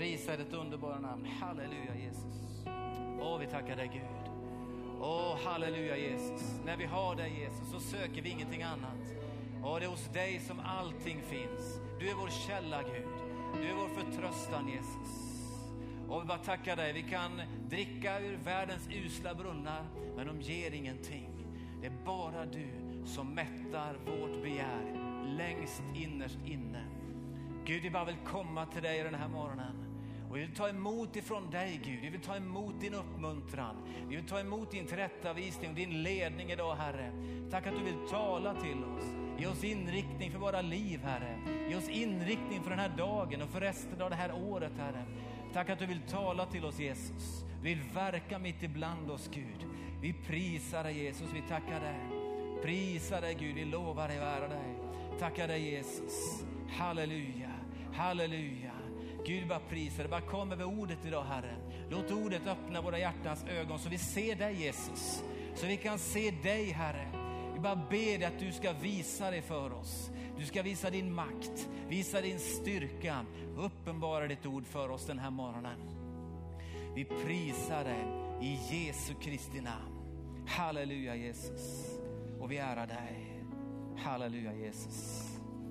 Prisa ditt underbara namn. Halleluja Jesus. Vi tackar dig Gud. Halleluja Jesus. När vi har dig Jesus så söker vi ingenting annat. Det är hos dig som allting finns. Du är vår källa Gud. Du är vår förtröstan Jesus. Vi bara tackar dig. Vi kan dricka ur världens usla brunnar, men de ger ingenting. Det är bara du som mättar vårt begär längst innerst inne. Gud, vi bara vill komma till dig den här morgonen. Och vi vill ta emot ifrån dig Gud. Vi vill ta emot din uppmuntran. Vi vill ta emot din tillrättavisning och din ledning idag Herre. Tack att du vill tala till oss. Ge oss inriktning för våra liv Herre. Ge oss inriktning för den här dagen och för resten av det här året Herre. Tack att du vill tala till oss Jesus. Vi vill verka mitt ibland oss Gud. Vi prisar dig Jesus, vi tackar dig. Prisar dig Gud, vi lovar dig och ära dig. Tackar dig Jesus. Halleluja, halleluja. Gud bara prisar dig, bara kom över ordet idag Herre. Låt ordet öppna våra hjärtans ögon så vi ser dig Jesus. Så vi kan se dig Herre. Vi bara ber dig att du ska visa dig för oss. Du ska visa din makt, visa din styrka. Uppenbara ditt ord för oss den här morgonen. Vi prisar dig i Jesu Kristi namn. Halleluja Jesus. Och vi ärar dig. Halleluja Jesus.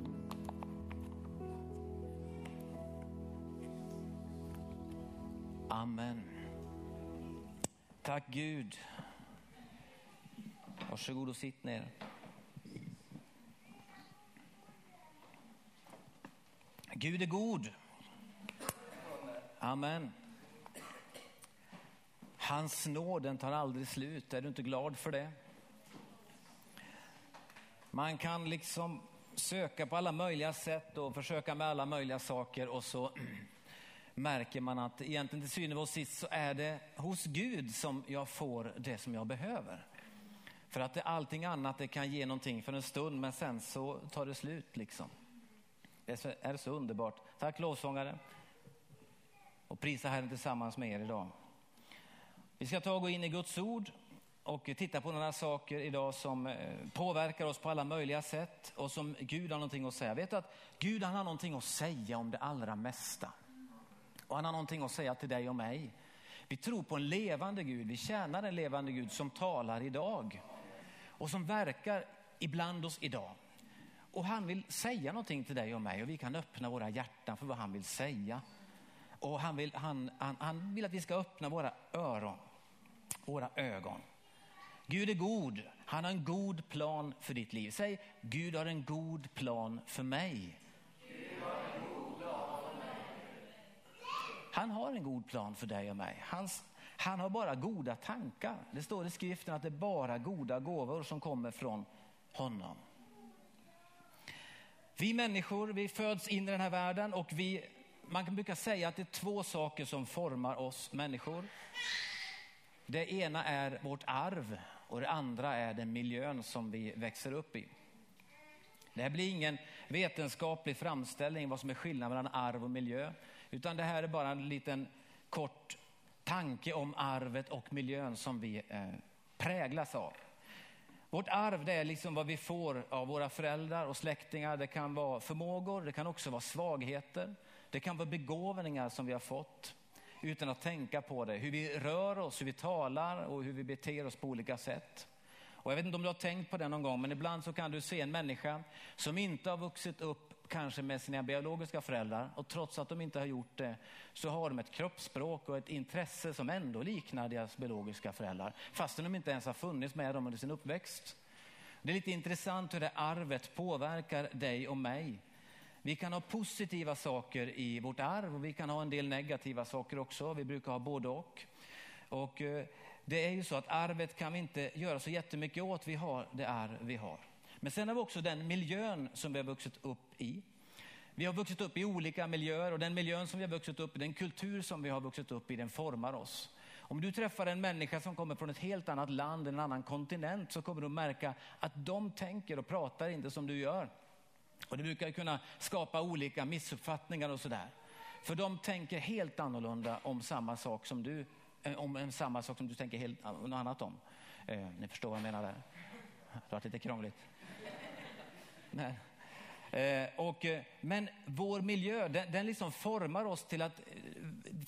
Amen. Tack Gud. Varsågod och sitt ner. Gud är god. Amen. Hans nåden tar aldrig slut. Är du inte glad för det? Man kan liksom söka på alla möjliga sätt och försöka med alla möjliga saker, och så märker man att egentligen till syvende och sist så är det hos Gud som jag får det som jag behöver. För att allting annat det kan ge någonting för en stund, men sen så tar det slut liksom. Det är så underbart. Tack lovsångare. Och prisa Herren tillsammans med er idag. Vi ska ta och gå in i Guds ord och titta på några saker idag som påverkar oss på alla möjliga sätt och som Gud har någonting att säga. Vet du att Gud han har någonting att säga om det allra mesta. Och han har någonting att säga till dig och mig. Vi tror på en levande Gud. Vi tjänar en levande Gud som talar idag. Och som verkar ibland oss idag. Och han vill säga någonting till dig och mig. Och vi kan öppna våra hjärtan för vad han vill säga. Och han vill att vi ska öppna våra öron. Våra ögon. Gud är god. Han har en god plan för ditt liv. Säg, Gud har en god plan för mig. Gud har en god plan för mig. Han har en god plan för dig och mig. Han har bara goda tankar. Det står i skriften att det är bara goda gåvor som kommer från honom. Vi människor, vi föds in i den här världen och man kan brukar säga att det är två saker som formar oss människor. Det ena är vårt arv och det andra är den miljön som vi växer upp i. Det här blir ingen vetenskaplig framställning vad som är skillnaden mellan arv och miljö. Utan det här är bara en liten kort tanke om arvet och miljön som vi präglas av. Vårt arv det är liksom vad vi får av våra föräldrar och släktingar. Det kan vara förmågor, det kan också vara svagheter. Det kan vara begåvningar som vi har fått utan att tänka på det. Hur vi rör oss, hur vi talar och hur vi beter oss på olika sätt. Och jag vet inte om du har tänkt på det någon gång, men ibland så kan du se en människa som inte har vuxit upp kanske med sina biologiska föräldrar. Och trots att de inte har gjort det så har de ett kroppsspråk och ett intresse som ändå liknar deras biologiska föräldrar. Fastän de inte ens har funnits med dem under sin uppväxt. Det är lite intressant hur det arvet påverkar dig och mig. Vi kan ha positiva saker i vårt arv och vi kan ha en del negativa saker också. Vi brukar ha både och. Och det är ju så att arvet kan vi inte göra så jättemycket åt. Vi har det arv vi har. Men sen har vi också den miljön som vi har vuxit upp i. Vi har vuxit upp i olika miljöer och den miljön som vi har vuxit upp i, den kultur som vi har vuxit upp i, den formar oss. Om du träffar en människa som kommer från ett helt annat land, en annan kontinent, så kommer du märka att de tänker och pratar inte som du gör. Och det brukar kunna skapa olika missuppfattningar och sådär. För de tänker helt annorlunda om samma sak som du, om samma sak som du tänker helt något annat om. Ni förstår vad jag menar där. Det har varit lite krångligt. Nej. Men vår miljö, den liksom formar oss till att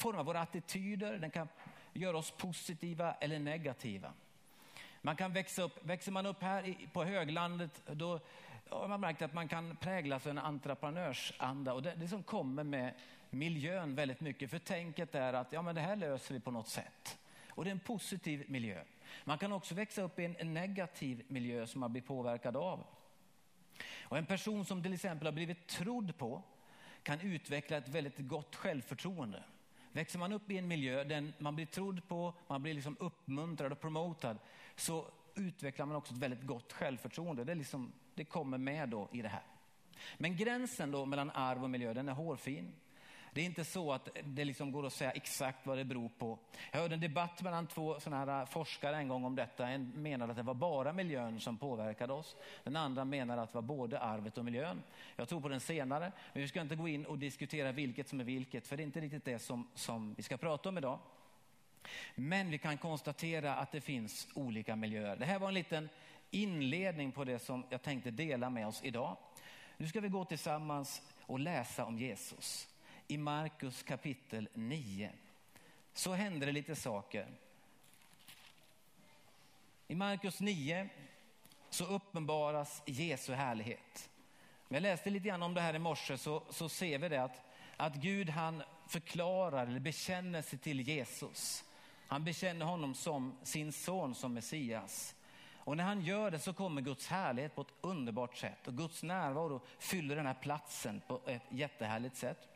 forma våra attityder, den kan göra oss positiva eller negativa. Man kan växer man upp här på höglandet, då har man märkt att man kan präglas av en entreprenörsanda, och det som kommer med miljön väldigt mycket, för tänket är att men det här löser vi på något sätt. Och det är en positiv miljö. Man kan också växa upp i en negativ miljö som man blir påverkad av. Och en person som till exempel har blivit trodd på kan utveckla ett väldigt gott självförtroende. Växer man upp i en miljö där man blir trodd på, man blir liksom uppmuntrad och promotad, så utvecklar man också ett väldigt gott självförtroende. Det kommer med då i det här. Men gränsen då mellan arv och miljö, den är hårfin. Det är inte så att det liksom går att säga exakt vad det beror på. Jag hörde en debatt mellan två sådana här forskare en gång om detta. En menade att det var bara miljön som påverkade oss. Den andra menade att det var både arvet och miljön. Jag tror på den senare, men vi ska inte gå in och diskutera vilket som är vilket, för det är inte riktigt det som vi ska prata om idag. Men vi kan konstatera att det finns olika miljöer. Det här var en liten inledning på det som jag tänkte dela med oss idag. Nu ska vi gå tillsammans och läsa om Jesus. I Markus kapitel 9 så händer det lite saker. I Markus 9 så uppenbaras Jesu härlighet. Men jag läste lite grann om det här i morse, så ser vi det att Gud, han förklarar eller bekänner sig till Jesus. Han bekänner honom som sin son, som Messias. Och när han gör det så kommer Guds härlighet på ett underbart sätt. Och Guds närvaro fyller den här platsen på ett jättehärligt sätt.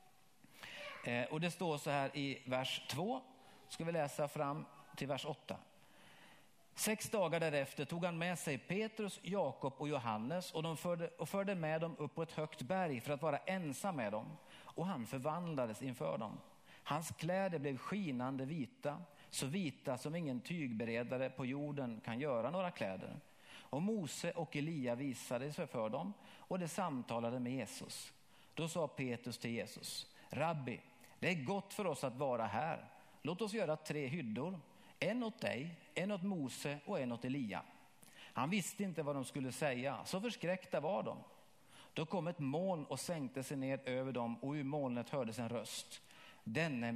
Och det står så här i vers 2. Ska vi läsa fram till vers 8. 6 dagar därefter tog han med sig Petrus, Jakob och Johannes, och de förde med dem upp på ett högt berg för att vara ensam med dem. Och han förvandlades inför dem. Hans kläder blev skinande vita, så vita som ingen tygberedare på jorden kan göra några kläder. Och Mose och Elia visade sig för dem, och de samtalade med Jesus. Då sa Petrus till Jesus: Rabbi, det är gott för oss att vara här. Låt oss göra 3 hyddor. En åt dig, en åt Mose och en åt Elia. Han visste inte vad de skulle säga, så förskräckta var de. Då kom ett moln och sänkte sig ner över dem, och ur molnet hördes en röst: Denne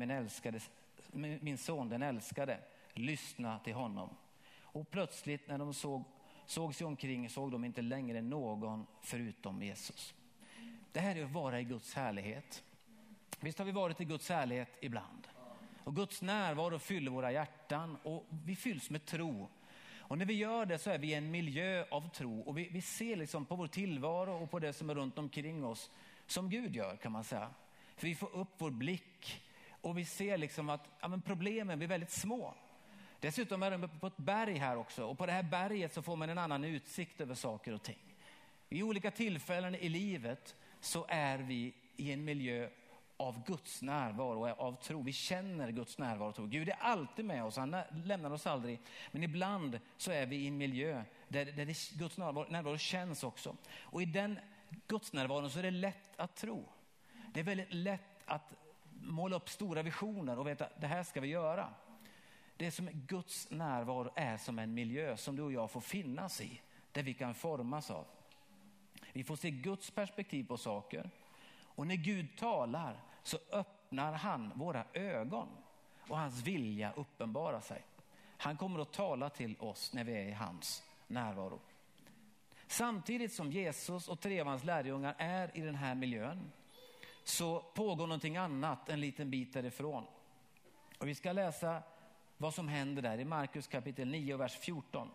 min son, den älskade. Lyssna till honom. Och plötsligt när de såg sig omkring såg de inte längre någon förutom Jesus. Det här är att vara i Guds härlighet. Visst har vi varit i Guds härlighet ibland. Och Guds närvaro fyller våra hjärtan, och vi fylls med tro. Och när vi gör det så är vi i en miljö av tro. Och vi ser liksom på vår tillvaro och på det som är runt omkring oss som Gud gör, kan man säga. För vi får upp vår blick och vi ser liksom att problemen blir väldigt små. Dessutom är de uppe på ett berg här också. Och på det här berget så får man en annan utsikt över saker och ting. I olika tillfällen i livet så är vi i en miljö av Guds närvaro och av tro. Vi känner Guds närvaro och tro. Gud är alltid med oss, han lämnar oss aldrig. Men ibland så är vi i en miljö där Guds närvaro känns också. Och i den Guds närvaron så är det lätt att tro. Det är väldigt lätt att måla upp stora visioner och veta att det här ska vi göra. Det som Guds närvaro är som en miljö som du och jag får finnas i. Där vi kan formas av. Vi får se Guds perspektiv på saker. Och när Gud talar så öppnar han våra ögon. Och hans vilja uppenbarar sig. Han kommer att tala till oss när vi är i hans närvaro. Samtidigt som Jesus och 3 av hans lärjungar är i den här miljön så pågår någonting annat en liten bit därifrån. Och vi ska läsa vad som händer där i Markus kapitel 9 och vers 14.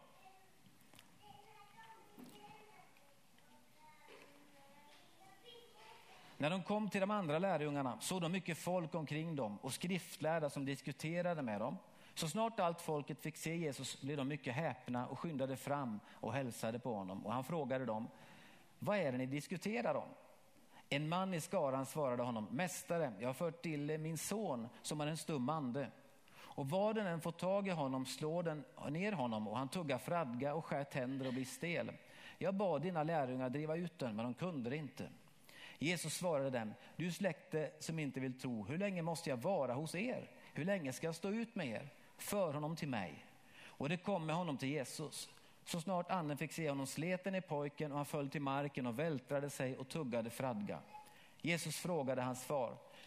När de kom till de andra lärjungarna såg de mycket folk omkring dem och skriftlärda som diskuterade med dem. Så snart allt folket fick se Jesus blev de mycket häpna och skyndade fram och hälsade på honom. Och han frågade dem: vad är det ni diskuterar om? En man i skaran svarade honom: Mästare, jag har fört till min son som har en stum ande. Och var den än får tag i honom slår den ner honom, och han tuggar fradga och skär tänder och blir stel. Jag bad dina lärjungar driva ut den, men de kunde det inte. Jesus svarade dem: du släkte som inte vill tro, hur länge måste jag vara hos er? Hur länge ska jag stå ut med er? För honom till mig. Och det kom med honom till Jesus. Så snart anden fick se honom slet den i pojken, och han föll till marken och vältrade sig och tuggade fradga. Jesus frågade hans far: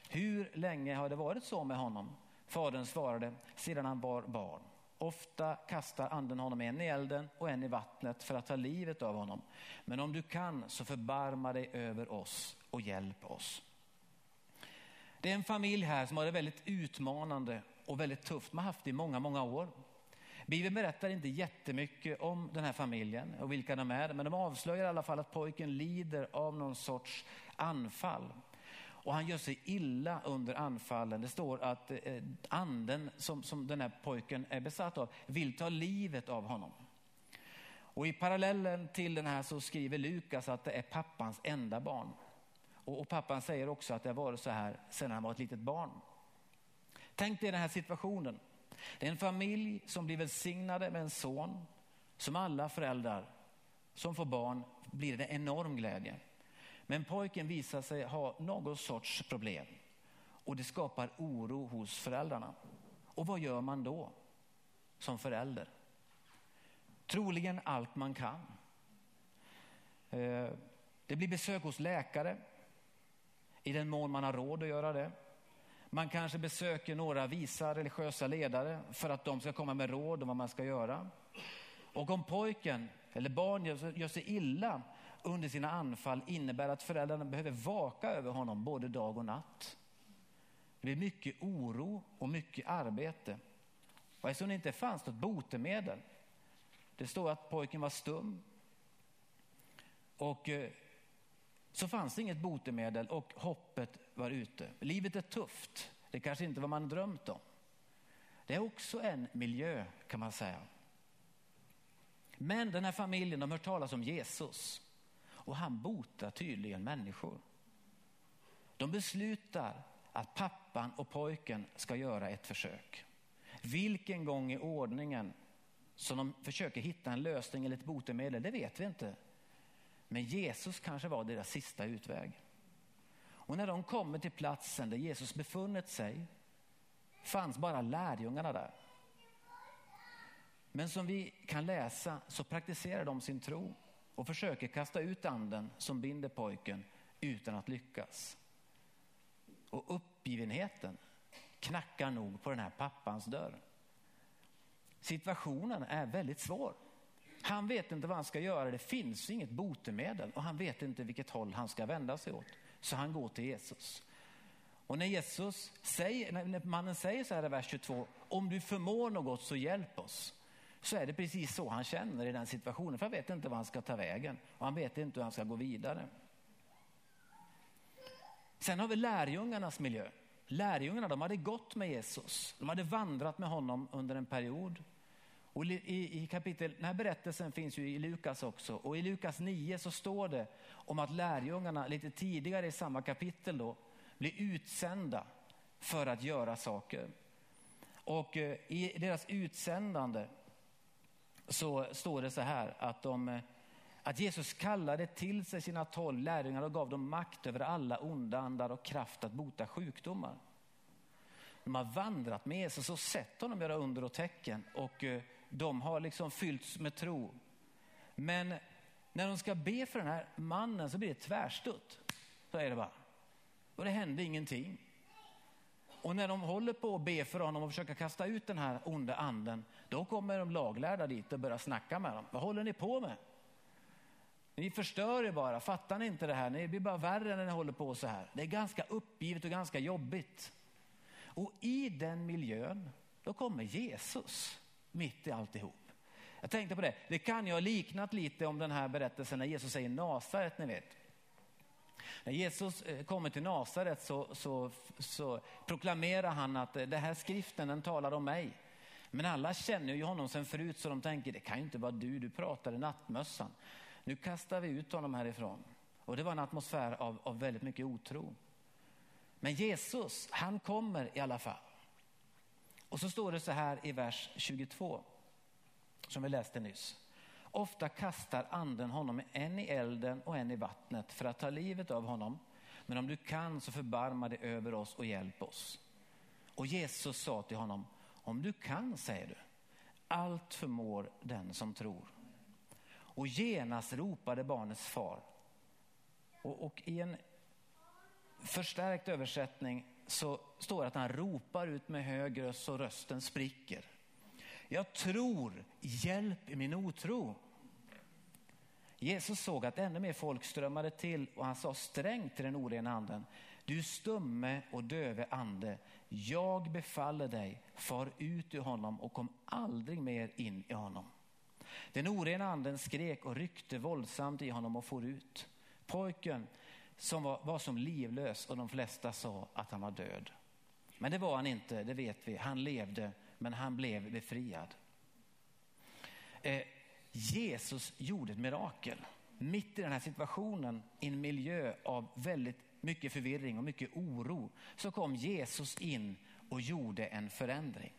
Hur länge har det varit så med honom? Fadern svarade, sedan han var barn. Ofta kastar anden honom en i elden och en i vattnet för att ta livet av honom. Men om du kan så förbarma dig över oss och hjälp oss. Det är en familj här som har det väldigt utmanande och väldigt tufft. Man har haft det i många, många år. Bibeln berättar inte jättemycket om den här familjen och vilka de är. Men de avslöjar i alla fall att pojken lider av någon sorts anfall. Och han gör sig illa under anfallen. Det står att anden som den här pojken är besatt av vill ta livet av honom. Och i parallellen till den här så skriver Lukas att det är pappans enda barn. Och pappan säger också att det har varit så här sedan han var ett litet barn. Tänk dig den här situationen. Det är en familj som blir välsignade med en son. Som alla föräldrar som får barn blir det enorm glädje. Men pojken visar sig ha någon sorts problem. Och det skapar oro hos föräldrarna. Och vad gör man då som förälder? Troligen allt man kan. Det blir besök hos läkare. I den mån man har råd att göra det. Man kanske besöker några visa religiösa ledare för att de ska komma med råd om vad man ska göra. Och om pojken eller barn gör sig illa under sina anfall innebär att föräldrarna behöver vaka över honom både dag och natt. Det blir mycket oro och mycket arbete. Och eftersom det inte fanns något botemedel. Det står att pojken var stum. Och så fanns det inget botemedel och hoppet var ute. Livet är tufft. Det kanske inte var man drömt om. Det är också en miljö kan man säga. Men den här familjen, de hör talas om Jesus. Och han botar tydligen människor. De beslutar att pappan och pojken ska göra ett försök. Vilken gång i ordningen som de försöker hitta en lösning eller ett botemedel, det vet vi inte. Men Jesus kanske var deras sista utväg. Och när de kommer till platsen där Jesus befunnit sig fanns bara lärjungarna där. Men som vi kan läsa så praktiserar de sin tro och försöker kasta ut anden som binder pojken utan att lyckas. Och uppgivenheten knackar nog på den här pappans dörr. Situationen är väldigt svår. Han vet inte vad han ska göra, det finns inget botemedel och han vet inte vilket håll han ska vända sig åt. Så han går till Jesus. Och när mannen säger så här i vers 22, om du förmår något så hjälp oss. Så är det precis så han känner i den situationen. För han vet inte vad han ska ta vägen och han vet inte hur han ska gå vidare. Sen har vi lärjungarnas miljö. Lärjungarna, de hade gått med Jesus. De hade vandrat med honom under en period. Och i kapitel, den här berättelsen finns ju i Lukas också. Och i Lukas 9 så står det om att lärjungarna lite tidigare i samma kapitel då blir utsända för att göra saker. Och i deras utsändande så står det så här att Jesus kallade till sig sina 12 lärjungar och gav dem makt över alla onda andar och kraft att bota sjukdomar. De har vandrat med Jesus och sett honom göra under och tecken och de har liksom fyllts med tro. Men när de ska be för den här mannen så blir det tvärstutt. Så är det bara. Och det händer ingenting. Och när de håller på att be för honom och försöka kasta ut den här onda anden, då kommer de laglärda dit och börjar snacka med dem. Vad håller ni på med? Ni förstör er bara, fattar ni inte det här? Ni blir bara värre när ni håller på så här. Det är ganska uppgivet och ganska jobbigt. Och i den miljön, då kommer Jesus mitt i alltihop. Jag tänkte på det. Det kan ju ha liknat lite om den här berättelsen när Jesus säger Nasaret, ni vet. När Jesus kommer till Nasaret så proklamerar han att det här skriften den talar om mig. Men alla känner ju honom sen förut så de tänker det kan ju inte vara du pratar i nattmössan. Nu kastar vi ut honom härifrån. Och det var en atmosfär av väldigt mycket otro. Men Jesus, han kommer i alla fall. Och så står det så här i vers 22 som vi läste nyss. Ofta kastar anden honom en i elden och en i vattnet för att ta livet av honom. Men om du kan så förbarma dig över oss och hjälp oss. Och Jesus sa till honom, om du kan, säger du, allt förmår den som tror. Och genast ropade barnets far. Och i en förstärkt översättning så står det att han ropar ut med hög röst så rösten spricker. Jag tror, hjälp i min otro. Jesus såg att ännu mer folk strömmade till och han sa strängt till den orena anden. Du stumme och döve ande, jag befaller dig, far ut ur honom och kom aldrig mer in i honom. Den orena anden skrek och ryckte våldsamt i honom och for ut. Pojken som var som livlös och de flesta sa att han var död. Men det var han inte, det vet vi. Han levde, men han blev befriad. Jesus gjorde ett mirakel. Mitt i den här situationen, i en miljö av väldigt mycket förvirring och mycket oro, så kom Jesus in och gjorde en förändring.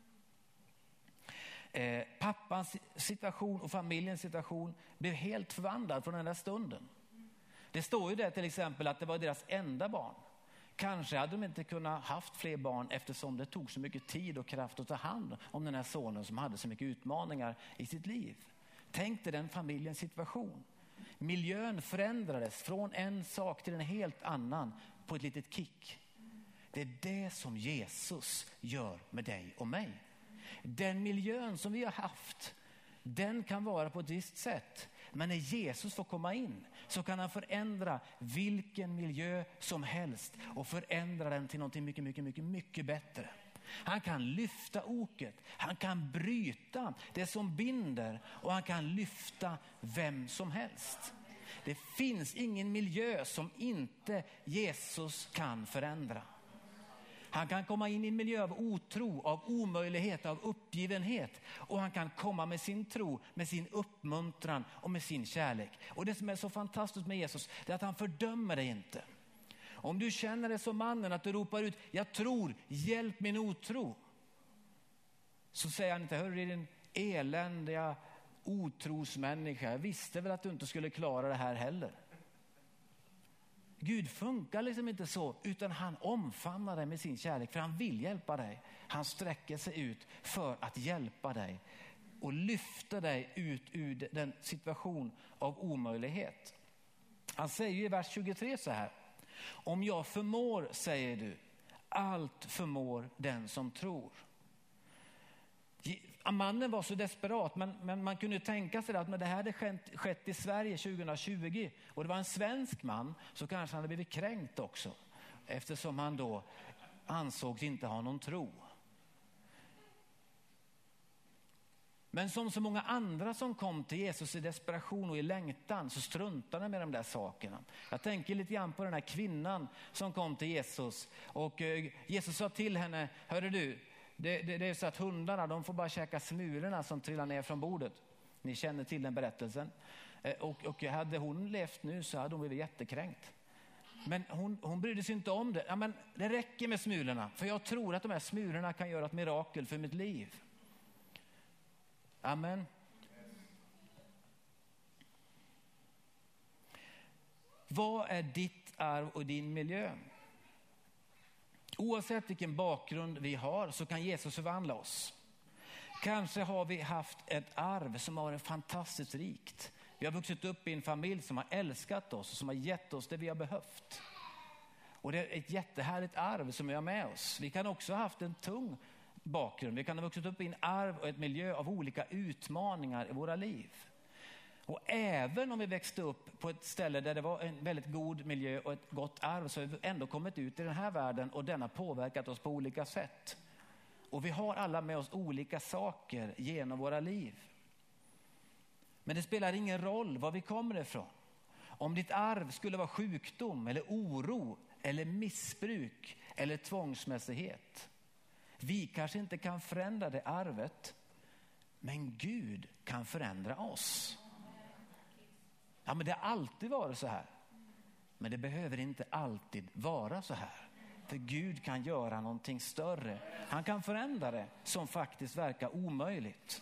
Pappans situation och familjens situation blev helt förvandlad från den där stunden. Det står ju där till exempel att det var deras enda barn. Kanske hade de inte kunnat haft fler barn eftersom det tog så mycket tid och kraft att ta hand om den här sonen som hade så mycket utmaningar i sitt liv. Tänk dig den familjens situation. Miljön förändrades från en sak till en helt annan på ett litet kick. Det är det som Jesus gör med dig och mig. Den miljön som vi har haft, den kan vara på ett visst sätt. Men när Jesus får komma in så kan han förändra vilken miljö som helst och förändra den till något mycket, mycket, mycket, mycket bättre. Han kan lyfta oket, han kan bryta det som binder och han kan lyfta vem som helst. Det finns ingen miljö som inte Jesus kan förändra. Han kan komma in i en miljö av otro, av omöjlighet, av uppgivenhet. Och han kan komma med sin tro, med sin uppmuntran och med sin kärlek. Och det som är så fantastiskt med Jesus är att han fördömer dig inte. Om du känner det som mannen att du ropar ut, jag tror, hjälp min otro. Så säger han inte, hör din eländiga otrosmänniska. Jag visste väl att du inte skulle klara det här heller. Gud funkar liksom inte så, utan han omfamnar dig med sin kärlek för han vill hjälpa dig. Han sträcker sig ut för att hjälpa dig och lyfta dig ut ur den situation av omöjlighet. Han säger ju i vers 23 så här: om jag förmår, säger du, allt förmår den som tror. Mannen var så desperat, men man kunde tänka sig att det här hade skett i Sverige 2020 och det var en svensk man, så kanske han hade blivit kränkt också eftersom han då ansågs inte ha någon tro. Men som så många andra som kom till Jesus i desperation och i längtan så struntade han med de där sakerna. Jag tänker lite grann på den här kvinnan som kom till Jesus och Jesus sa till henne, hörru du, det är så att hundarna, de får bara käka smulorna som trillar ner från bordet. Ni känner till den berättelsen. Och hade hon levt nu så hade hon blivit jättekränkt. Men hon brydde sig inte om det. Ja, men det räcker med smulorna. För jag tror att de här smulorna kan göra ett mirakel för mitt liv. Amen. Vad är ditt arv och din miljö? Oavsett vilken bakgrund vi har så kan Jesus förvandla oss. Kanske har vi haft ett arv som har varit fantastiskt rikt. Vi har vuxit upp i en familj som har älskat oss och som har gett oss det vi har behövt. Och det är ett jättehärligt arv som vi har med oss. Vi kan också ha haft en tung bakgrund. Vi kan ha vuxit upp i en arv och ett miljö av olika utmaningar i våra liv. Och även om vi växte upp på ett ställe där det var en väldigt god miljö och ett gott arv, så har vi ändå kommit ut i den här världen och den har påverkat oss på olika sätt. Och vi har alla med oss olika saker genom våra liv. Men det spelar ingen roll var vi kommer ifrån. Om ditt arv skulle vara sjukdom eller oro eller missbruk eller tvångsmässighet. Vi kanske inte kan förändra det arvet, men Gud kan förändra oss. Ja, men det har alltid varit så här. Men det behöver inte alltid vara så här. För Gud kan göra någonting större. Han kan förändra det som faktiskt verkar omöjligt.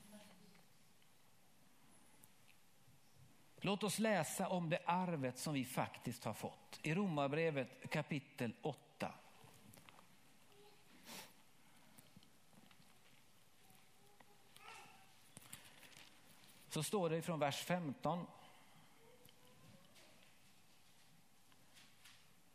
Låt oss läsa om det arvet som vi faktiskt har fått. I Romarbrevet kapitel 8. Så står det från vers 15.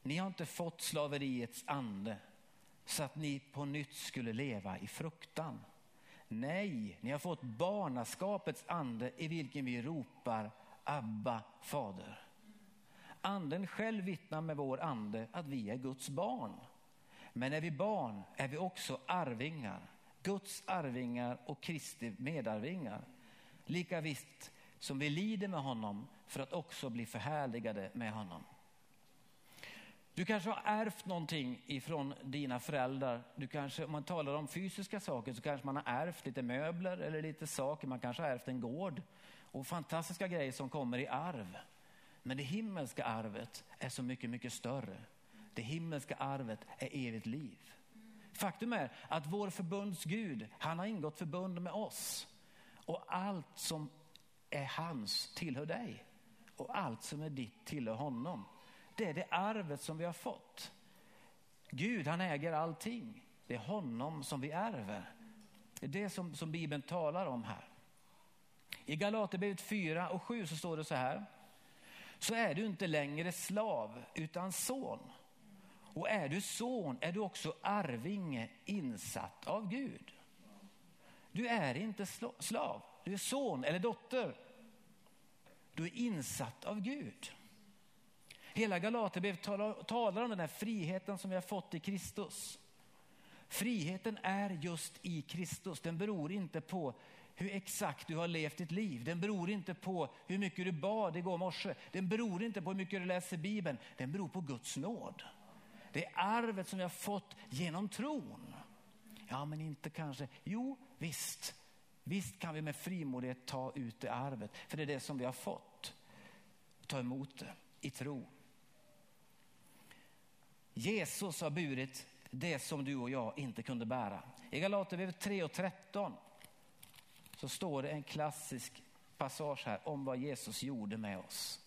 Ni har inte fått slaveriets ande så att ni på nytt skulle leva i fruktan. Nej, ni har fått barnaskapets ande i vilken vi ropar Abba, Fader. Anden själv vittnar med vår ande att vi är Guds barn. Men är vi barn är vi också arvingar. Guds arvingar och Kristi medarvingar. Lika visst som vi lider med honom för att också bli förhärligade med honom. Du kanske har ärvt någonting ifrån dina föräldrar. Du kanske, om man talar om fysiska saker, så kanske man har ärvt lite möbler eller lite saker. Man kanske har ärvt en gård och fantastiska grejer som kommer i arv. Men det himmelska arvet är så mycket, mycket större. Det himmelska arvet är evigt liv. Faktum är att vår förbundsgud, han har ingått förbund med oss. Och allt som är hans tillhör dig. Och allt som är ditt tillhör honom. Det är det arvet som vi har fått. Gud, han äger allting. Det är honom som vi ärver. Det är det som Bibeln talar om här. I Galaterbrevet 4 och 7 så står det så här. Så är du inte längre slav utan son. Och är du son är du också arvinge insatt av Gud. Du är inte slav. Du är son eller dotter. Du är insatt av Gud. Hela Galaterbrevet talar om den här friheten som vi har fått i Kristus. Friheten är just i Kristus. Den beror inte på hur exakt du har levt ditt liv. Den beror inte på hur mycket du bad igår morse. Den beror inte på hur mycket du läser Bibeln. Den beror på Guds nåd. Det är arvet som vi har fått genom tron. Ja, men inte kanske. Jo, visst. Visst kan vi med frimodighet ta ut det arvet. För det är det som vi har fått. Ta emot det i tro. Jesus har burit det som du och jag inte kunde bära. I Galaterbrevet 3:13 så står det en klassisk passage här om vad Jesus gjorde med oss.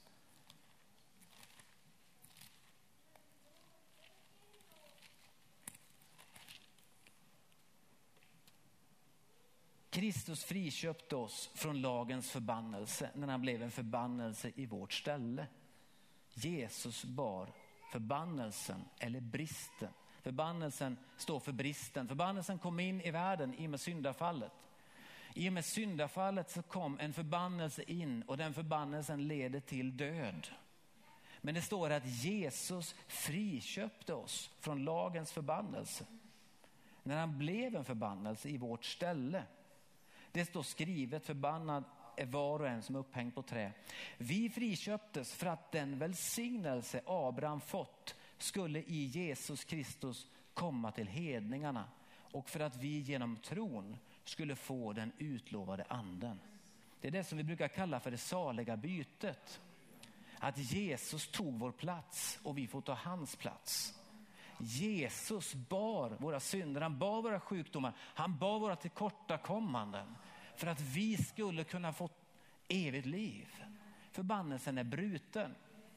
Kristus friköpte oss från lagens förbannelse när han blev en förbannelse i vårt ställe. Jesus bar förbannelsen eller bristen. Förbannelsen står för bristen. Förbannelsen kom in i världen i och med syndafallet. I och med syndafallet så kom en förbannelse in och den förbannelsen leder till död. Men det står att Jesus friköpte oss från lagens förbannelse. När han blev en förbannelse i vårt ställe. Det står skrivet, förbannad är var och en som är upphängd på trä. Vi friköptes för att den välsignelse Abraham fått skulle i Jesus Kristus komma till hedningarna. Och för att vi genom tron skulle få den utlovade anden. Det är det som vi brukar kalla för det saliga bytet. Att Jesus tog vår plats och vi får ta hans plats. Jesus bar våra synder, han bar våra sjukdomar, han bar våra tillkortakommanden för att vi skulle kunna få evigt liv. Förbannelsen är bruten.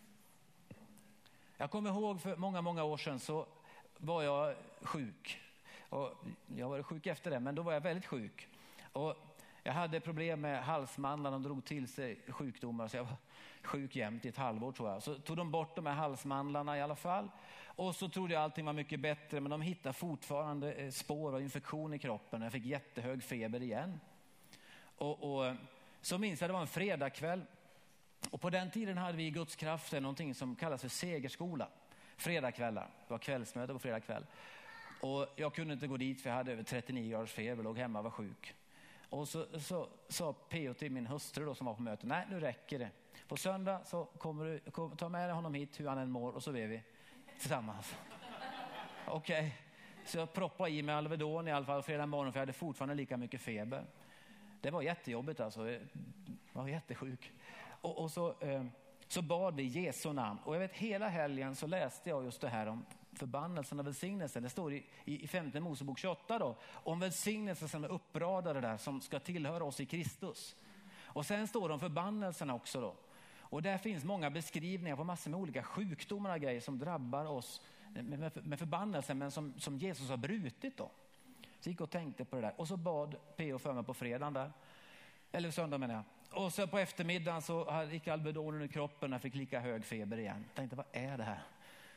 Jag kommer ihåg för många år sedan så var jag sjuk. Och jag var sjuk efter det, men då var jag väldigt sjuk. Och jag hade problem med halsmandlarna, de drog till sig sjukdomar så jag var sjuk jämt i ett halvår tror jag. Så tog de bort de här halsmandlarna i alla fall. Och så trodde jag allting var mycket bättre, men de hittade fortfarande spår av infektion i kroppen. Jag fick jättehög feber igen. Och så minns jag det var en fredagkväll. Och på den tiden hade vi i Guds kraft någonting som kallas för segerskola. Fredagkvällar, det var kvällsmöte på fredagkväll. Och jag kunde inte gå dit för jag hade över 39 graders feber, låg hemma och var sjuk. Och så sa P.O. till min hustru då, som var på mötet, nej nu räcker det. På söndag så kommer du ta med honom hit hur han än mår och så ber vi tillsammans. Okej. Så jag proppade i mig Alvedon i alla fall fredag morgon för jag hade fortfarande lika mycket feber. Det var jättejobbigt alltså, jag var jättesjuk. Och så bad vi i Jesu namn. Och jag vet hela helgen så läste jag just det här om förbannelsen och välsignelsen. Det står i 5:e Mosebok 28 då. Om välsignelsen som är uppradade där som ska tillhöra oss i Kristus. Och sen står det om förbannelserna också då. Och där finns många beskrivningar på massor med olika sjukdomar och grejer som drabbar oss med förbannelsen men som Jesus har brutit då. Så gick och tänkte på det där. Och så bad P.O. för mig på fredagen där. Eller söndag menar jag. Och så på eftermiddagen så gick alvedonen i kroppen och jag fick lika hög feber igen. Jag tänkte, vad är det här?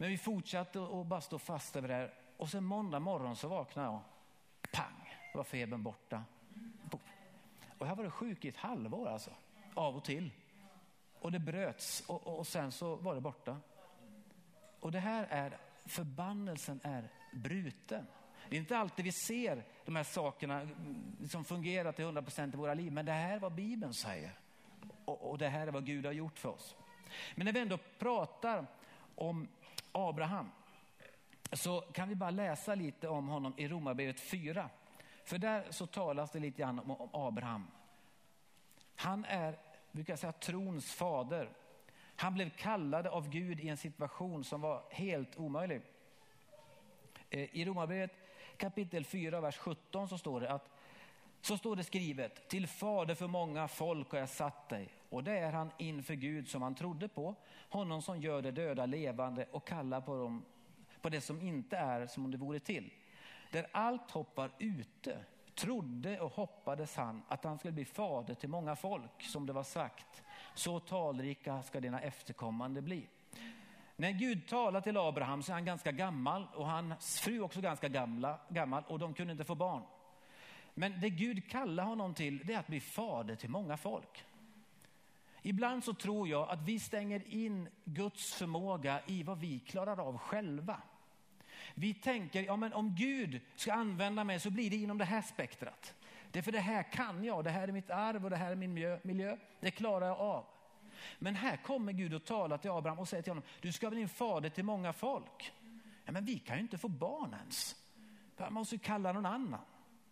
Men vi fortsatte och bara stå fast över det här. Och sen måndag morgon så vaknade jag. Pang, då var febern borta. Och jag var sjuk i ett halvår alltså. Av och till. Och det bröts och sen så var det borta. Och det här är, förbannelsen är bruten. Det är inte alltid vi ser de här sakerna som fungerar till 100% i våra liv. Men det här är vad Bibeln säger. Och det här är vad Gud har gjort för oss. Men när vi ändå pratar om Abraham så kan vi bara läsa lite om honom i Romarbrevet 4. För där så talas det lite grann om Abraham. Han är, brukar jag säga, trons fader. Han blev kallad av Gud i en situation som var helt omöjlig. I Romarbrevet kapitel 4, vers 17 så står det skrivet: till fader för många folk har jag satt dig. Och det är han inför Gud som han trodde på. Honom som gör det döda levande och kallar på det som inte är som om det vore till. Där allt hoppar ute trodde och hoppades han att han skulle bli fader till många folk, som det var sagt. Så talrika ska dina efterkommande bli. När Gud talar till Abraham så är han ganska gammal och hans fru också ganska gammal och de kunde inte få barn. Men det Gud kallar honom till, det är att bli fader till många folk. Ibland så tror jag att vi stänger in Guds förmåga i vad vi klarar av själva. Vi tänker, ja men om Gud ska använda mig så blir det inom det här spektrat. Det är för det här kan jag, det här är mitt arv och det här är min miljö. Det klarar jag av. Men här kommer Gud och talar till Abraham och säger till honom: du ska bli en fader till många folk. Ja, men vi kan ju inte få barn ens. Man måste kalla någon annan.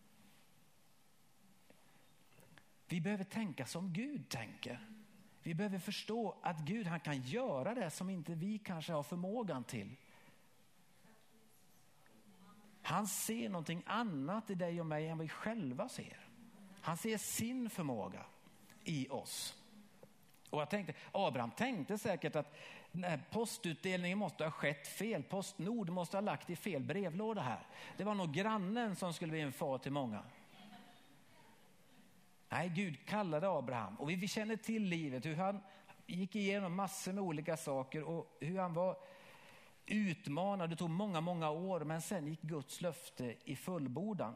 Vi behöver tänka som Gud tänker. Vi behöver förstå att Gud, han kan göra det som inte vi kanske har förmågan till. Han ser någonting annat i dig och mig än vi själva ser. Han ser sin förmåga i oss. Och jag tänkte, Abraham tänkte säkert att den här postutdelningen måste ha skett fel. Postnord måste ha lagt i fel brevlåda här. Det var nog grannen som skulle bli en far till många. Nej, Gud kallade Abraham. Och vi känner till livet, hur han gick igenom massor med olika saker och hur han var utmanad. Det tog många, många år, men sen gick Guds löfte i fullbordan.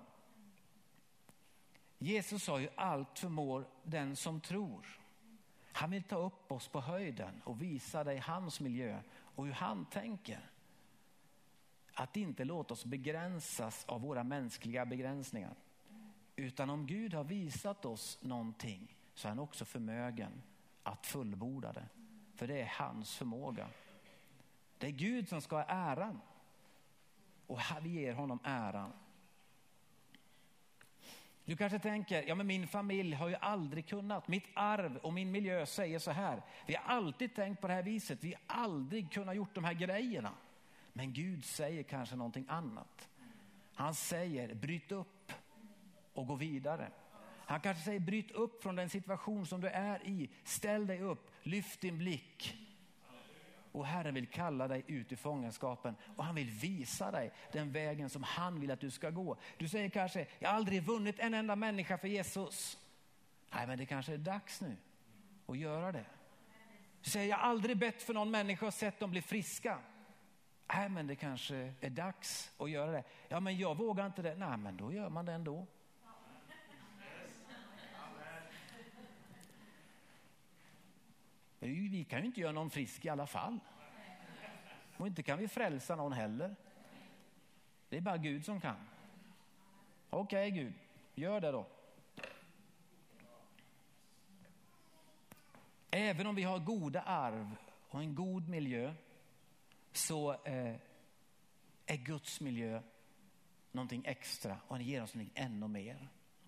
Jesus sa ju: allt förmår den som tror. Han vill ta upp oss på höjden och visa dig hans miljö och hur han tänker. Att inte låta oss begränsas av våra mänskliga begränsningar. Utan om Gud har visat oss någonting så är han också förmögen att fullborda det. För det är hans förmåga. Det är Gud som ska ha äran. Och vi ger honom äran. Du kanske tänker, ja men min familj har ju aldrig kunnat. Mitt arv och min miljö säger så här. Vi har alltid tänkt på det här viset. Vi har aldrig kunnat gjort de här grejerna. Men Gud säger kanske någonting annat. Han säger, bryt upp och gå vidare. Han kanske säger, bryt upp från den situation som du är i. Ställ dig upp, lyft din blick. Och Herren vill kalla dig ut i fångenskapen. Och han vill visa dig den vägen som han vill att du ska gå. Du säger kanske, jag har aldrig vunnit en enda människa för Jesus. Nej, men det kanske är dags nu att göra det. Du säger, jag har aldrig bett för någon människa och sett dem bli friska. Nej, men det kanske är dags att göra det. Ja, men jag vågar inte det. Nej, men då gör man det ändå. Vi kan ju inte göra någon frisk i alla fall. Och inte kan vi frälsa någon heller. Det är bara Gud som kan. Okej, Gud, gör det då. Även om vi har goda arv och en god miljö så är Guds miljö någonting extra och han ger oss någonting ännu mer.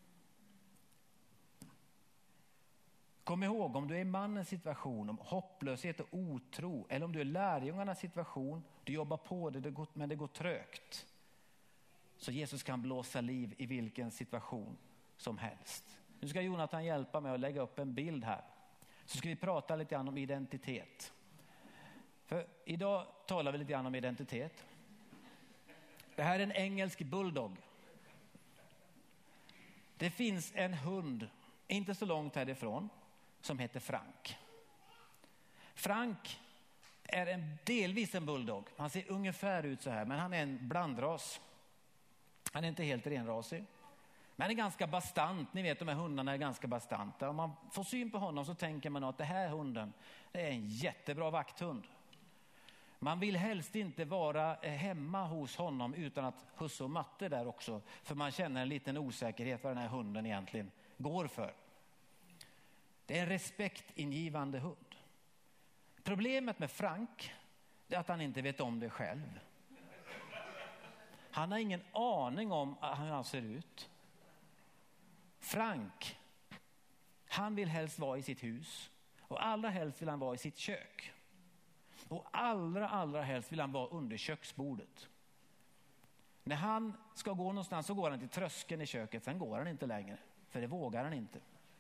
Kom ihåg, om du är i mannens situation, om hopplöshet och otro, eller om du är lärjungarnas situation, du jobbar på det, men det går trögt. Så Jesus kan blåsa liv i vilken situation som helst. Nu ska Jonathan hjälpa mig att lägga upp en bild här. Så ska vi prata lite grann om identitet. För idag talar vi lite grann om identitet. Det här är en engelsk bulldog. Det finns en hund, inte så långt härifrån, som heter Frank. Frank är delvis en bulldog. Han ser ungefär ut så här, men han är en blandras. Han är inte helt renrasig. Men han är ganska bastant. Ni vet, de här hundarna är ganska bastanta. Om man får syn på honom så tänker man att det här hunden, det är en jättebra vakthund. Man vill helst inte vara hemma hos honom utan att husse och matte där också. För man känner en liten osäkerhet vad den här hunden egentligen går för. Det är en respektingivande hund. Problemet med Frank är att han inte vet om det själv. Han har ingen aning om hur han ser ut. Frank, han vill helst vara i sitt hus. Och allra helst vill han vara i sitt kök. Och allra helst vill han vara under köksbordet. När han ska gå någonstans så går han till tröskeln i köket. Sen går han inte längre, för det vågar han inte.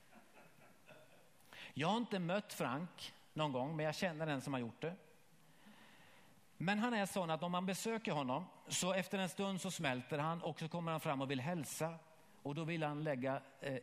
Jag har inte mött Frank någon gång, men jag känner den som har gjort det. Men han är sån att om man besöker honom så efter en stund så smälter han och så kommer han fram och vill hälsa. Och då vill han lägga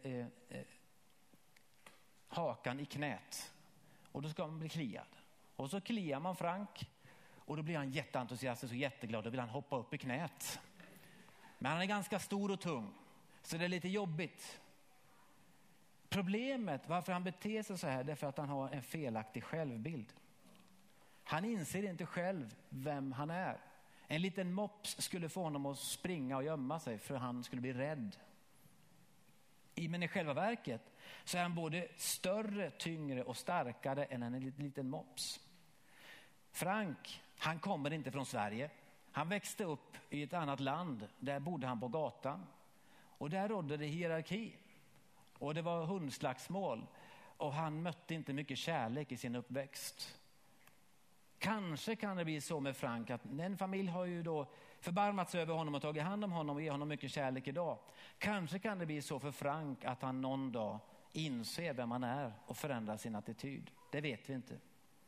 hakan i knät. Och då ska man bli kliad. Och så kliar man Frank och då blir han jätteentusiastisk och jätteglad. Då vill han hoppa upp i knät. Men han är ganska stor och tung, så det är lite jobbigt. Problemet varför han beter sig så här är för att han har en felaktig självbild. Han inser inte själv vem han är. En liten mops skulle få honom att springa och gömma sig för han skulle bli rädd. Men i själva verket så är han både större, tyngre och starkare än en liten mops. Frank, han kommer inte från Sverige. Han växte upp i ett annat land. Där bodde han på gatan. Och där rådde det hierarki. Och det var hundslagsmål. Och han mötte inte mycket kärlek i sin uppväxt. Kanske kan det bli så med Frank att en familj har ju då förbarmat sig över honom och tagit hand om honom och ger honom mycket kärlek idag. Kanske kan det bli så för Frank att han någon dag inser vem han är och förändrar sin attityd. Det vet vi inte.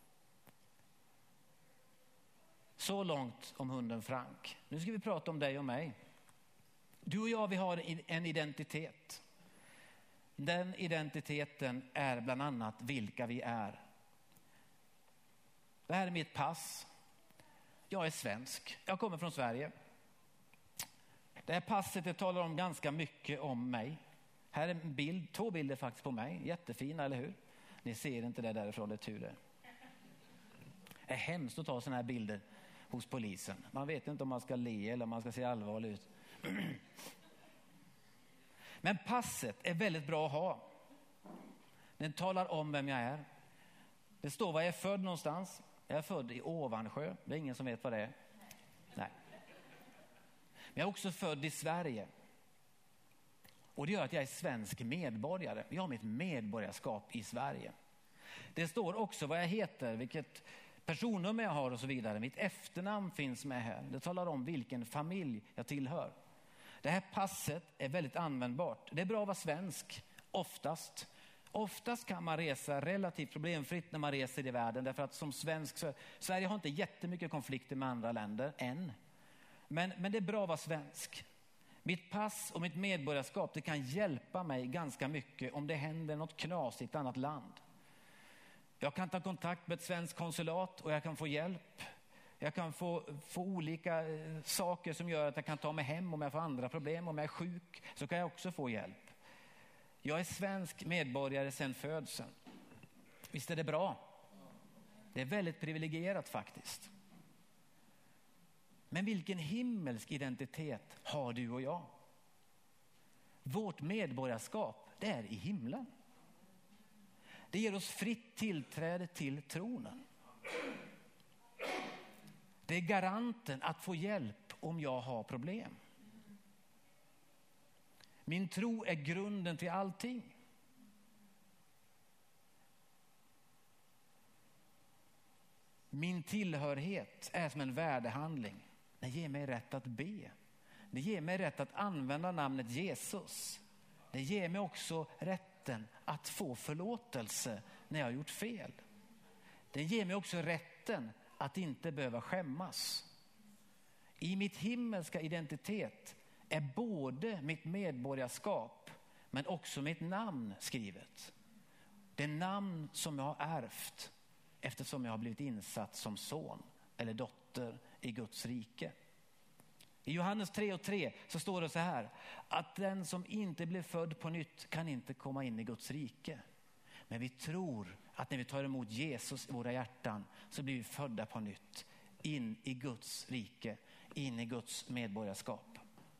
Så långt om hunden Frank. Nu ska vi prata om dig och mig. Du och jag, vi har en identitet. Den identiteten är bland annat vilka vi är. Det här är mitt pass. Jag är svensk. Jag kommer från Sverige. Det här passet det talar om ganska mycket om mig. Här är en bild, 2 bilder faktiskt på mig. Jättefina, eller hur? Ni ser inte det därifrån, det är tur det. Det är hemskt att ta såna här bilder hos polisen. Man vet inte om man ska le eller om man ska se allvarlig ut. Men passet är väldigt bra att ha. Den talar om vem jag är. Det står var jag är född någonstans. Jag är född i Ovansjö. Det är ingen som vet vad det är. Nej. Men jag är också född i Sverige. Och det gör att jag är svensk medborgare. Jag har mitt medborgarskap i Sverige. Det står också vad jag heter, vilket personnummer jag har och så vidare. Mitt efternamn finns med här. Det talar om vilken familj jag tillhör. Det här passet är väldigt användbart. Det är bra att vara svensk, oftast. Oftast kan man resa relativt problemfritt när man reser i världen. Därför att som svensk, så Sverige har inte jättemycket konflikter med andra länder än. Men det är bra att vara svensk. Mitt pass och mitt medborgarskap, det kan hjälpa mig ganska mycket om det händer något knas i ett annat land. Jag kan ta kontakt med ett svenskt konsulat och jag kan få hjälp. Jag kan få olika saker som gör att jag kan ta mig hem om jag får andra problem. Om jag är sjuk så kan jag också få hjälp. Jag är svensk medborgare sedan födseln. Visst är det bra? Det är väldigt privilegierat faktiskt. Men vilken himmelsk identitet har du och jag? Vårt medborgarskap, det är i himlen. Det ger oss fritt tillträde till tronen. Det är garanten att få hjälp om jag har problem. Min tro är grunden till allting. Min tillhörighet är som en värdehandling. Det ger mig rätt att be. Det ger mig rätt att använda namnet Jesus. Det ger mig också rätten att få förlåtelse när jag har gjort fel. Det ger mig också rätten att inte behöva skämmas. I mitt himmelska identitet är både mitt medborgarskap men också mitt namn skrivet. Det namn som jag har ärvt eftersom jag har blivit insatt som son eller dotter i Guds rike. I Johannes 3:3 så står det så här, att den som inte blir född på nytt kan inte komma in i Guds rike. Men vi tror att när vi tar emot Jesus i våra hjärtan så blir vi födda på nytt in i Guds rike, in i Guds medborgarskap.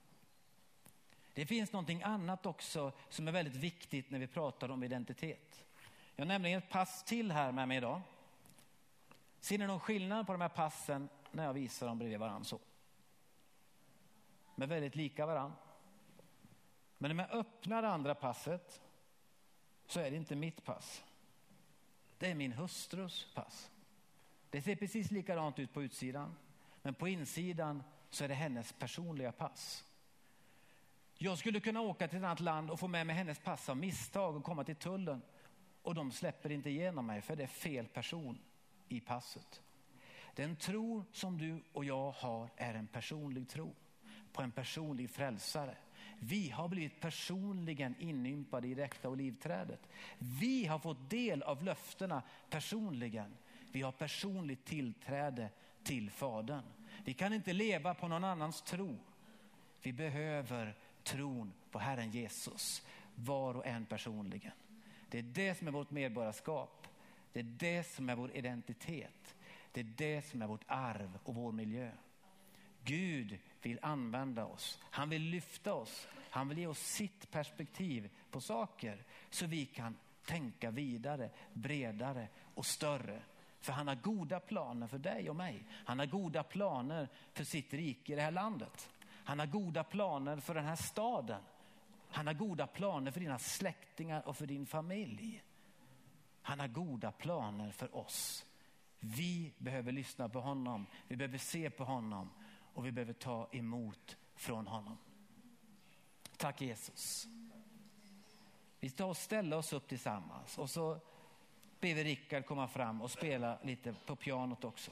Det finns någonting annat också som är väldigt viktigt när vi pratar om identitet. Jag har nämligen ett pass till här med mig idag. Ser ni någon skillnad på de här passen när jag visar dem bredvid varandra så? De är väldigt lika varandra. Men när jag öppnar det andra passet så är det inte mitt pass. Det är min hustrus pass. Det ser precis likadant ut på utsidan. Men på insidan så är det hennes personliga pass. Jag skulle kunna åka till ett annat land och få med mig hennes pass av misstag och komma till tullen. Och de släpper inte igenom mig för det är fel person i passet. Den tro som du och jag har är en personlig tro på en personlig frälsare. Vi har blivit personligen inympade i det äkta olivträdet. Vi har fått del av löftena personligen. Vi har personligt tillträde till Fadern. Vi kan inte leva på någon annans tro. Vi behöver tron på Herren Jesus, var och en personligen. Det är det som är vårt medborgarskap. Det är det som är vår identitet. Det är det som är vårt arv och vår miljö. Gud vill använda oss. Han vill lyfta oss. Han vill ge oss sitt perspektiv på saker så vi kan tänka vidare, bredare och större. För han har goda planer för dig och mig. Han har goda planer för sitt rike i det här landet. Han har goda planer för den här staden. Han har goda planer för dina släktingar och för din familj. Han har goda planer för oss. Vi behöver lyssna på honom. Vi behöver se på honom. Och vi behöver ta emot från honom. Tack Jesus. Vi ska ställa oss upp tillsammans. Och så ber vi Rickard komma fram och spela lite på pianot också.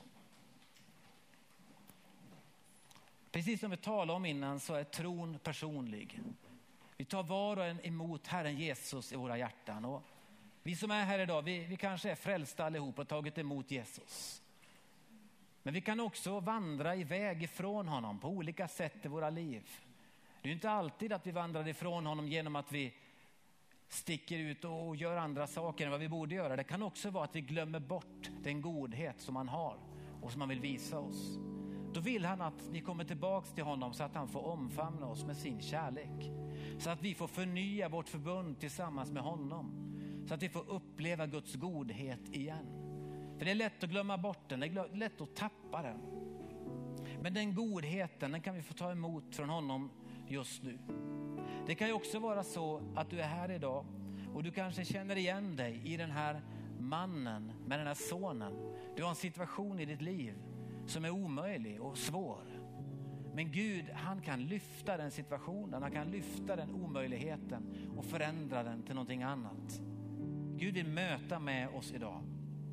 Precis som vi talade om innan så är tron personlig. Vi tar var och en emot Herren Jesus i våra hjärtan. Och vi som är här idag, vi kanske är frälsta allihop och tagit emot Jesus. Men vi kan också vandra iväg ifrån honom på olika sätt i våra liv. Det är inte alltid att vi vandrar ifrån honom genom att vi sticker ut och gör andra saker än vad vi borde göra. Det kan också vara att vi glömmer bort den godhet som han har och som han vill visa oss. Då vill han att vi kommer tillbaks till honom så att han får omfamna oss med sin kärlek. Så att vi får förnya vårt förbund tillsammans med honom. Så att vi får uppleva Guds godhet igen. För det är lätt att glömma bort den, det är lätt att tappa den. Men den godheten, den kan vi få ta emot från honom just nu. Det kan ju också vara så att du är här idag och du kanske känner igen dig i den här mannen med den här sonen. Du har en situation i ditt liv som är omöjlig och svår. Men Gud, han kan lyfta den situationen, han kan lyfta den omöjligheten och förändra den till någonting annat. Gud vill möta med oss idag.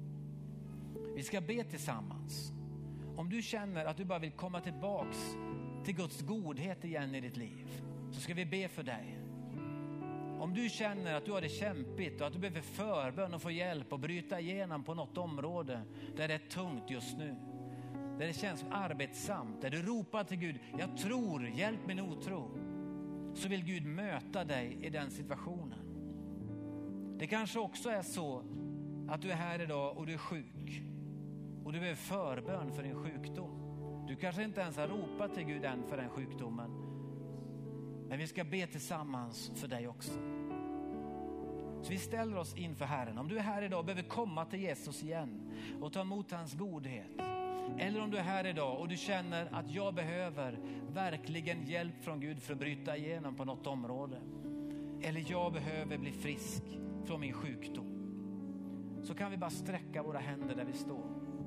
Vi ska be tillsammans. Om du känner att du bara vill komma tillbaks till Guds godhet igen i ditt liv, så ska vi be för dig. Om du känner att du har det kämpigt och att du behöver förbön och få hjälp och bryta igenom på något område där det är tungt just nu, där det känns arbetsamt, där du ropar till Gud, jag tror, hjälp min otro, så vill Gud möta dig i den situationen. Det kanske också är så att du är här idag och du är sjuk och du behöver förbön för din sjukdom. Du kanske inte ens har ropat till Gud än för den sjukdomen, men vi ska be tillsammans för dig också. Så vi ställer oss inför Herren. Om du är här idag och behöver komma till Jesus igen och ta emot hans godhet. Eller om du är här idag och du känner att jag behöver verkligen hjälp från Gud för att bryta igenom på något område. Eller jag behöver bli frisk från min sjukdom. Så kan vi bara sträcka våra händer där vi står.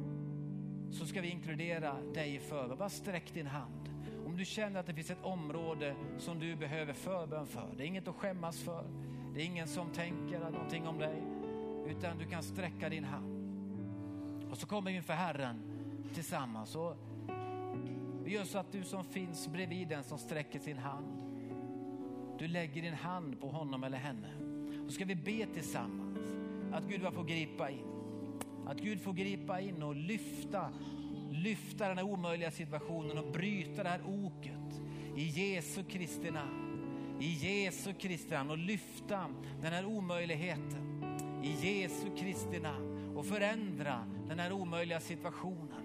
Så ska vi inkludera dig i förbön. Bara sträck din hand. Om du känner att det finns ett område som du behöver förbön för. Det är inget att skämmas för. Det är ingen som tänker någonting om dig. Utan du kan sträcka din hand. Och så kommer vi inför Herren tillsammans. Och vi gör så att du som finns bredvid den som sträcker sin hand, du lägger din hand på honom eller henne. Och ska vi be tillsammans att Gud var får gripa in. Att Gud får gripa in och lyfta den här omöjliga situationen och bryta det här oket i Jesu Kristi namn. I Jesu Kristi namn, och lyfta den här omöjligheten i Jesu Kristi namn och förändra den här omöjliga situationen.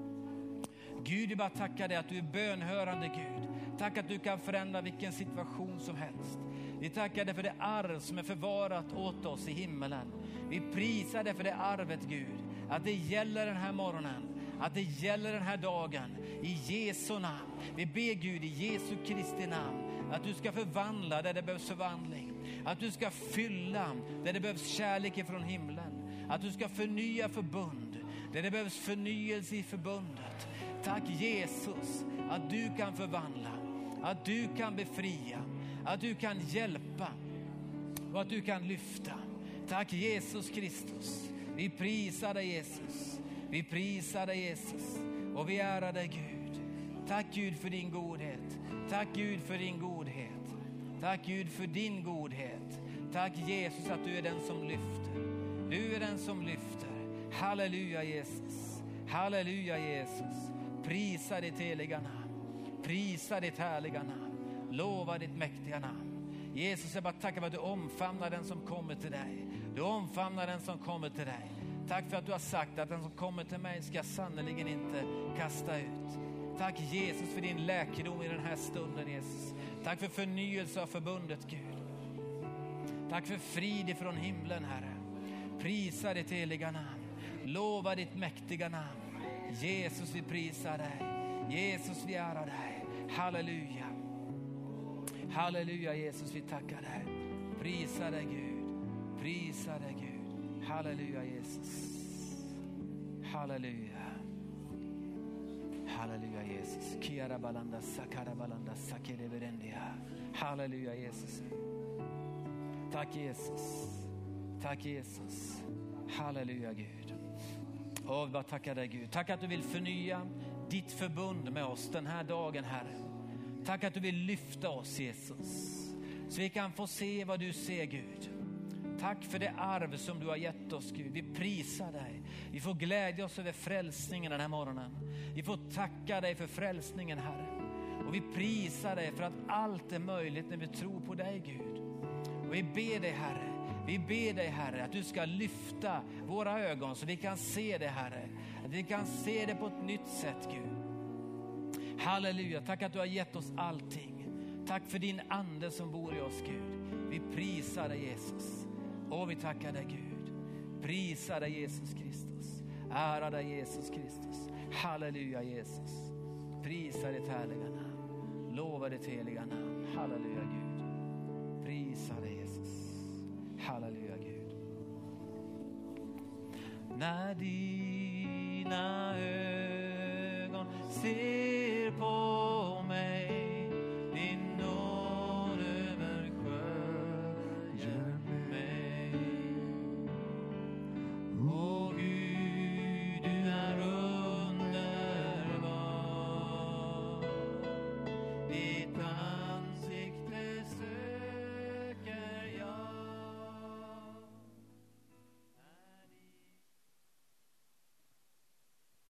Gud, jag bara tackar dig att du är bönhörande Gud. Tack att du kan förändra vilken situation som helst. Vi tackar dig för det arv som är förvarat åt oss i himmelen. Vi prisar dig för det arvet, Gud. Att det gäller den här morgonen. Att det gäller den här dagen. I Jesu namn. Vi ber Gud i Jesu Kristi namn. Att du ska förvandla där det behövs förvandling. Att du ska fylla där det behövs kärlek ifrån himlen. Att du ska förnya förbund där det behövs förnyelse i förbundet. Tack Jesus att du kan förvandla. Att du kan befria. Att du kan hjälpa. Och att du kan lyfta. Tack Jesus Kristus. Vi prisar dig Jesus. Vi prisar dig Jesus. Och vi ärar dig Gud. Tack Gud för din godhet. Tack Gud för din godhet. Tack Gud för din godhet. Tack Jesus att du är den som lyfter. Du är den som lyfter. Halleluja Jesus. Halleluja Jesus. Prisa ditt heliga namn. Prisa ditt härliga namn. Lova ditt mäktiga namn. Jesus, jag bara tackar för att du omfamnar den som kommer till dig. Du omfamnar den som kommer till dig. Tack för att du har sagt att den som kommer till mig ska sannoliken inte kasta ut. Tack Jesus för din läkedom i den här stunden Jesus. Tack för förnyelse av förbundet Gud. Tack för frid ifrån himlen Herre. Prisa ditt heliga namn. Lova ditt mäktiga namn. Jesus vi prisar dig. Jesus vi ärar dig. Halleluja. Halleluja Jesus vi tackar dig. Prisa dig Gud. Prisa dig Gud. Halleluja Jesus. Halleluja. Halleluja Jesus. Kiara balanda sakara balanda sakere berendia. Halleluja Jesus. Tack Jesus. Tack Jesus. Halleluja Gud. Och vi bara tackar dig Gud. Tack att du vill förnya ditt förbund med oss den här dagen Herre. Tack att du vill lyfta oss Jesus. Så vi kan få se vad du ser Gud. Tack för det arv som du har gett oss Gud. Vi prisar dig. Vi får glädja oss över frälsningen den här morgonen. Vi får tacka dig för frälsningen Herre. Och vi prisar dig för att allt är möjligt när vi tror på dig Gud. Och vi ber dig Herre. Vi ber dig Herre att du ska lyfta våra ögon så vi kan se det Herre. Att vi kan se det på ett nytt sätt Gud. Halleluja, tack att du har gett oss allting. Tack för din ande som bor i oss Gud. Vi prisar dig Jesus. Och vi tackar dig Gud. Prisar dig Jesus Kristus. Ära dig Jesus Kristus. Halleluja Jesus. Prisa ditt härliga namn. Lova ditt heliga namn. Halleluja Gud. Prisa dig Jesus. Halleluja Gud. När dina ögon ser på